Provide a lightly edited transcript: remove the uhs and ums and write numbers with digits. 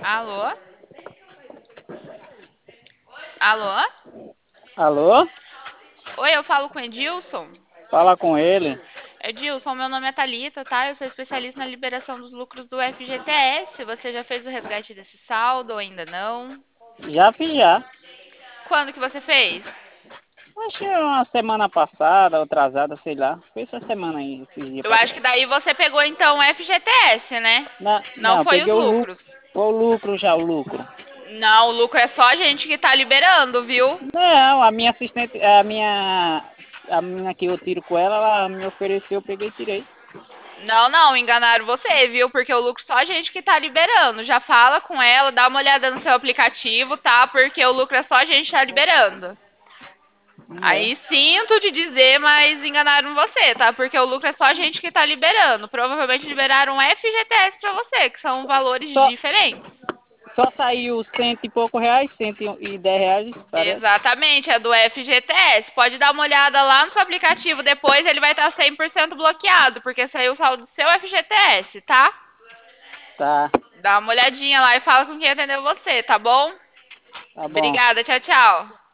Alô? Alô? Alô? Oi, eu falo com Edilson? Fala com ele. Edilson, meu nome é Thalita, tá? Eu sou especialista na liberação dos lucros do FGTS. Você já fez o resgate desse saldo ou ainda não? Já fiz já. Quando que você fez? Acho que uma semana passada, ou atrasada, sei lá. Foi essa semana aí, esses dias Eu pra acho que trás. daí você pegou então o FGTS, né? Não Não, foi os peguei lucros. o lucro já, o lucro. Não, o lucro é só a gente que tá liberando, viu? Não, a minha assistente, a menina que eu tiro com ela, ela me ofereceu, eu peguei e tirei. Não, não, enganaram você, viu? Porque o lucro só a gente que tá liberando. Já fala com ela, dá uma olhada no seu aplicativo, tá? Porque o lucro é só a gente que tá liberando. É. Aí sinto te dizer, mas enganaram você, tá? Porque o lucro é só a gente que tá liberando. Provavelmente liberaram um FGTS pra você, que são valores Só, diferentes. só saiu cento e pouco reais, R$ 110, parece. Exatamente, é do FGTS. Pode dar uma olhada lá no seu aplicativo depois, ele vai estar 100% bloqueado, porque saiu o saldo do seu FGTS, tá? Tá, Dá uma olhadinha lá e fala com quem atendeu você, tá bom? tá bom. Obrigada, tchau, tchau.